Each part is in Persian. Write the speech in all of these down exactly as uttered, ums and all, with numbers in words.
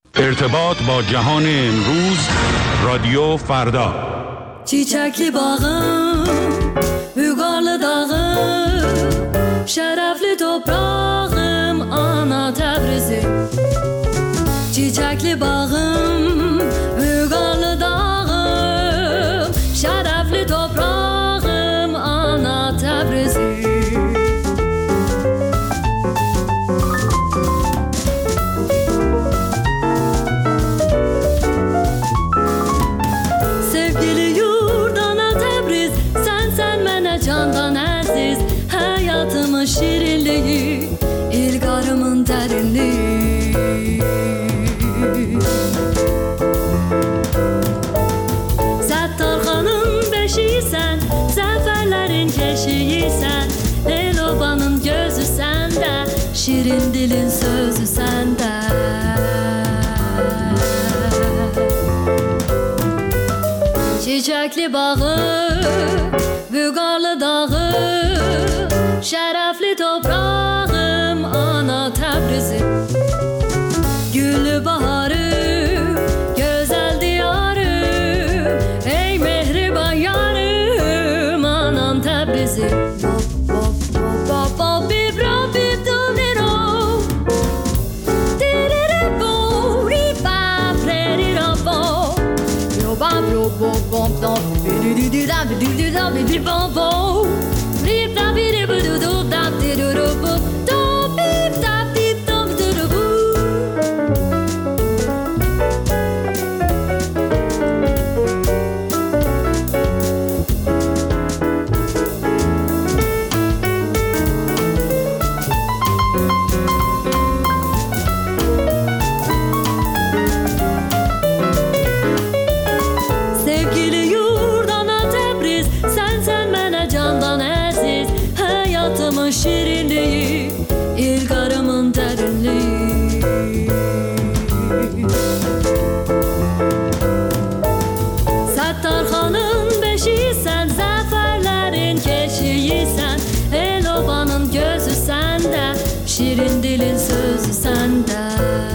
ارتباط با جهان امروز، رادیو فردا. چیچکلی باغم، بوگارlı dağım, şerefli toprağım, ana Tebrizim. Çiçekli bağım, bوگارlı dağım, şerefli toprağım, ana Tebrizim. Candan aziz, hayatımın şirinliği, ilgarımın derinliği. Settarxanın beşiysen, zaferlerin keşiysen, Lelobanın gözü sende, şirin dilin sözü sende. Çiçekli bağı, bوگارlı dağım, şerefli toprağım, ana Tebrizim. Güllü baharım, güzel diyarım, ey mehriban yarım, anam Tebrizim. Şirinliği, ilgarımın derinliği. Settarxanın beşiysen, zaferlerin keşiysen, Elobanın gözü sende, şirin dilin sözü sende.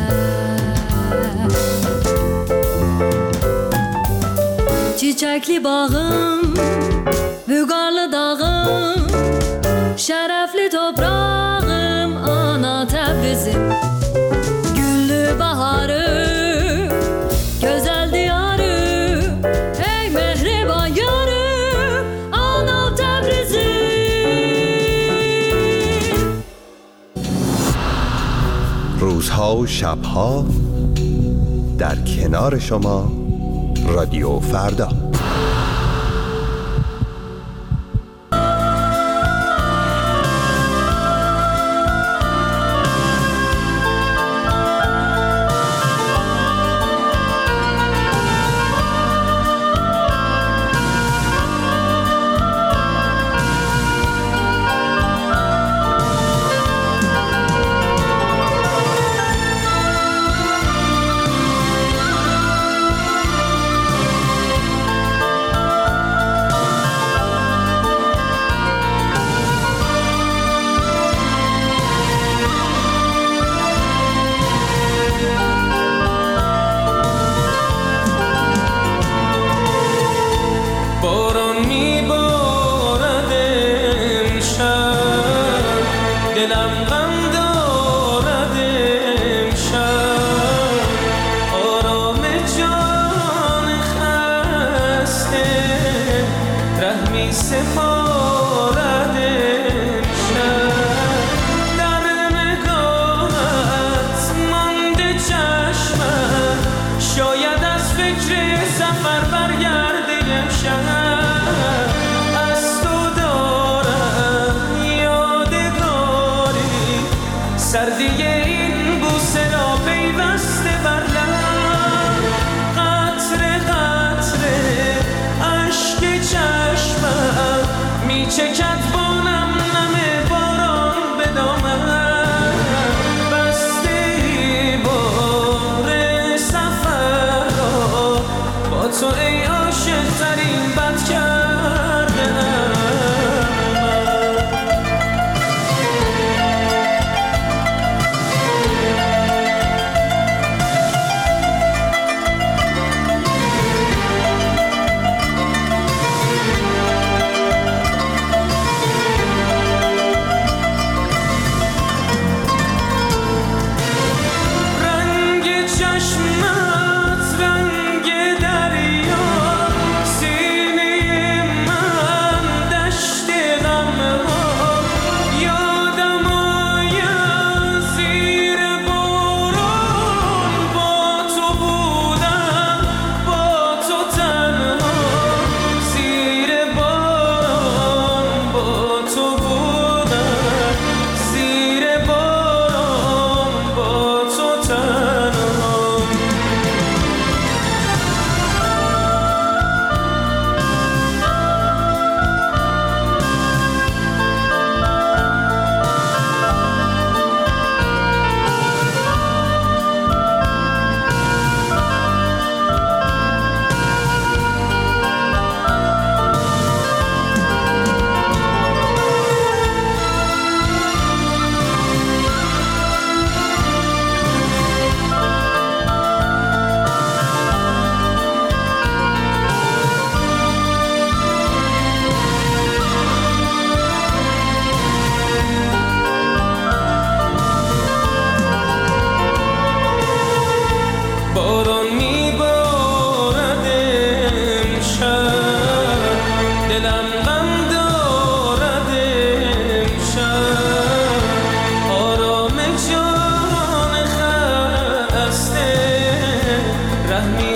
Çiçekli bağım, bوگارlı dağım, şerefli toprağım, ana Tebrizim. Güllü baharım, güzel diyarım, ey mehriban yarım, ana Tebrizim. روزها و شبها در کنار شما، رادیو فردا.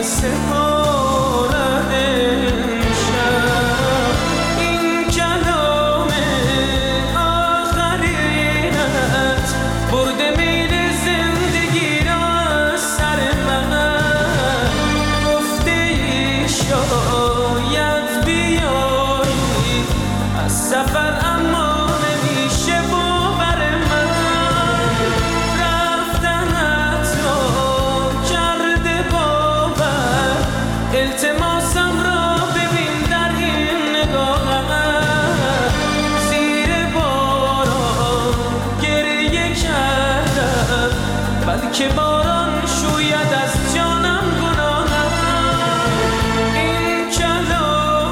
که باران شوید از جانم گناهم. این کلام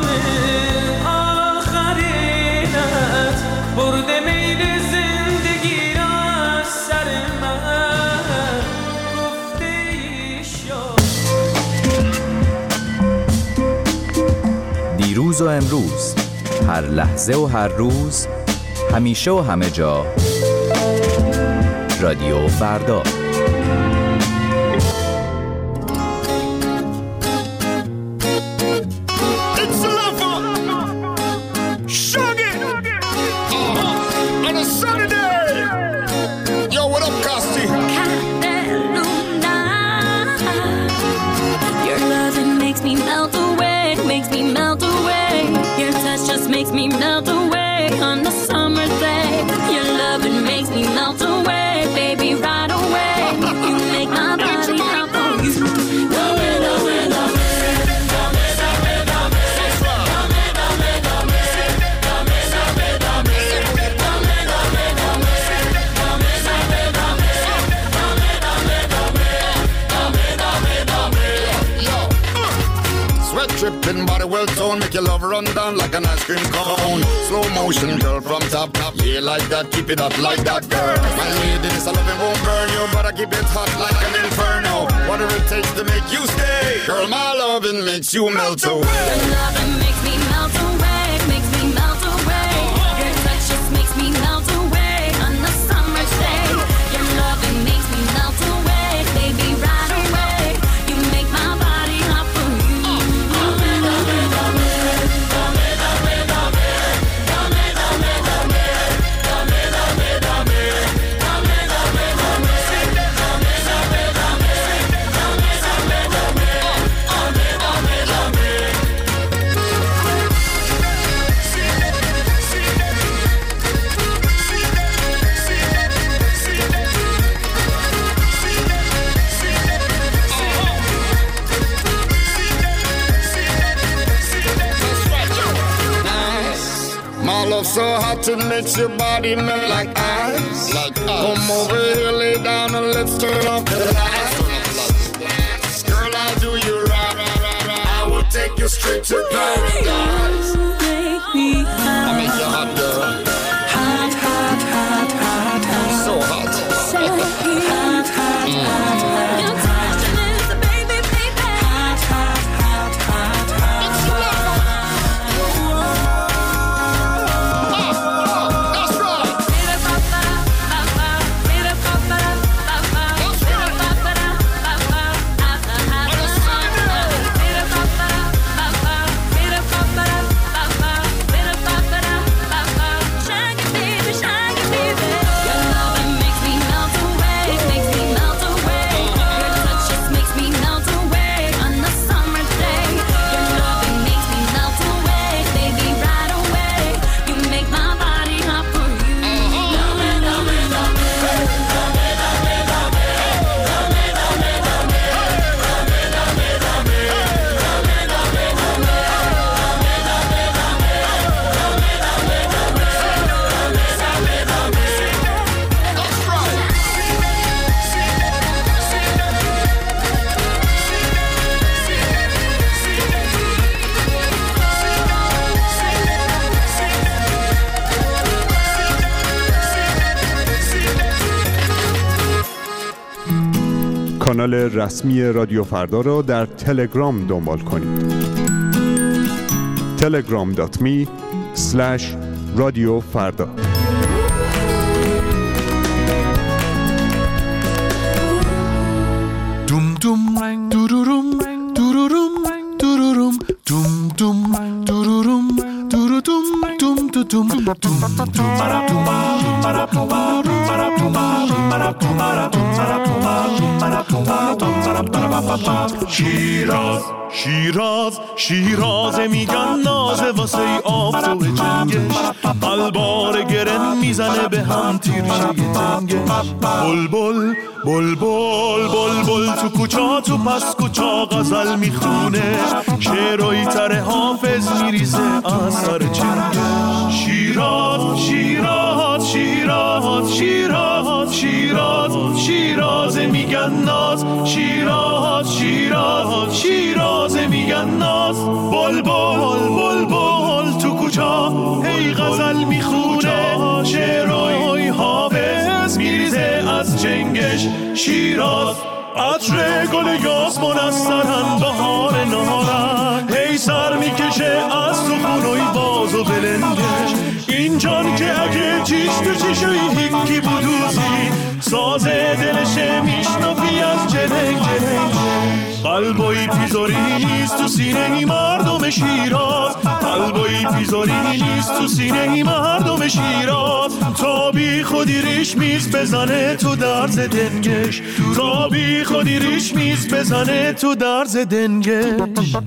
آخرینت برده میل زندگی را از سر من گفته ایشان. دیروز و امروز، هر لحظه و هر روز، همیشه و همه جا، رادیو فردا. Makes me melt away on the summer day. Your loving makes me melt away, baby, right away. You make my body hop on you. Dame, dame, dame. Dame, dame, dame. Dame, dame, dame. Dame, dame, dame. Dame, dame, dame. Dame, dame, dame. Dame, dame, dame. Dame, dame, dame. Yo. Sweat dripping, body well toned, make your love run down like an ice cream cone. Slow motion, girl, from top, top. Yeah, like that, keep it up like that, girl. My lady, this I love it won't burn you, but I keep it hot like an inferno. Whatever it takes to make you stay, girl, my loving makes you melt away. Your loving makes me melt away, makes me melt away. Your touch just makes me melt away on the summer day. Your loving makes me melt away, baby, right away. You make my body hop for you. Dame, dame, dame. Dame, dame, dame. Dame, dame, dame. Dame, dame, dame. Dame, dame, dame. Dame, dame, dame. Dame, dame, dame. Dame, dame, dame. My love so hot it makes your body melt like ice. Like ice. Come over here, lay down and let's turn off the lights. Girl, I'll do you right, right, right, right. I will take you straight to paradise. Make me hot. I make you hot, girl. Hot, hot, hot, hot, hot. So hot. So hot, hot, hot, hot. Your touching is the baby, baby. Hot, hot, hot, hot, hot. That's right. کانال رسمی رادیو فردا را در تلگرام دنبال کنید. تلگرام دات می اسلش رادیو فردا. Dum dum rang, do do dum rang, do شیراز شیراز شیراز میگن نازه واسه آفتاب جنگش قلبار گرن میزنه به هم تیرشه تنگش بلبل بلبل بلبل تو کوچا تو پس کوچا غزل میخونه شعرهای تر حافظ میریزه اثر چنگش شیراز شیراز شیراز شیراز شیراز شیراز میگن ناز شیراز شیراز شیراز میگن ناز بلبل بلبل تو کوچا هی غزل میخونه شعرهای حافظ میریزه از چنگش شیراز عطر گل یاسمن از سرن بهار نهارن هی سر میکشه از تو خونوی باز و بلنگش این جان که اگه چیش تو چیشوی هیکی بودوزی سازه دلشه میشنفی از جلنگ جلنگ قلبایی پیزاری نیست تو سینه ای مردم شیراز قلبایی پیزاری نیست تو سینه ای مردم شیراز تا بی خودی ریش میز بزنه تو درز دنگش تا بی خودی ریش میز بزنه تو درز دنگش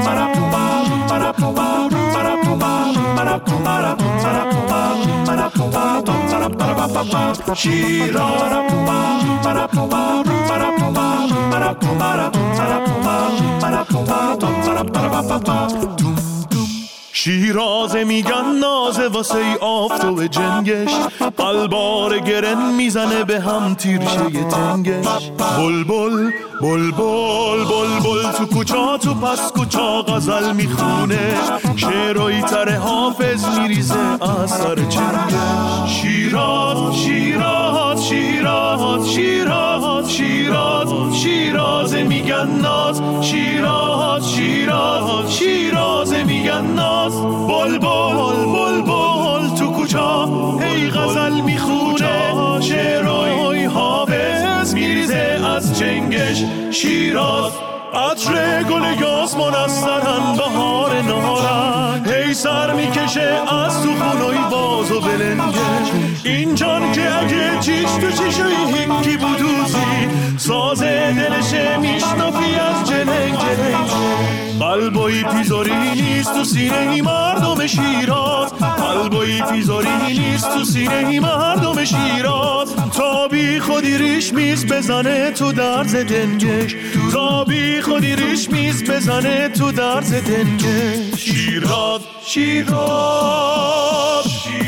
شیراز میگن نازه واسه آفتاب جنگش قلبار گرن میزنه به هم تیرشه تنگش بلبل بلبل بلبل تو کوچا تو پس کوچا غزل میخونه شعرهای تر حافظ میریزه اثر چنگش شیراز شیراز شیراز شیراز شیراز شیراز میگن ناز شیراز شیراز شیراز میگن ناز بلبل بلبل تو کوچا هی غزل میخونه شعرهای حافظ میریزه از چنگش شیراز عطر گل یاسمن از سرن بهار نهارن هی سر میکشه از تو خونوی باز و بلنگش این جان که اگه چیش تو چیشوی هیکی بودوزی سازه دلشه میشنفی از جلنگ جلنگ قلبایی پیزاری نیست تو سینه ای مردم شیراز قلبایی پیزاری نیست تو سینه ای مردم شیراز تا بی خودی ریش میز بزنه تو درز دنگش تا بی خودی ریش میز بزنه تو درز دنگش شیراز شیراز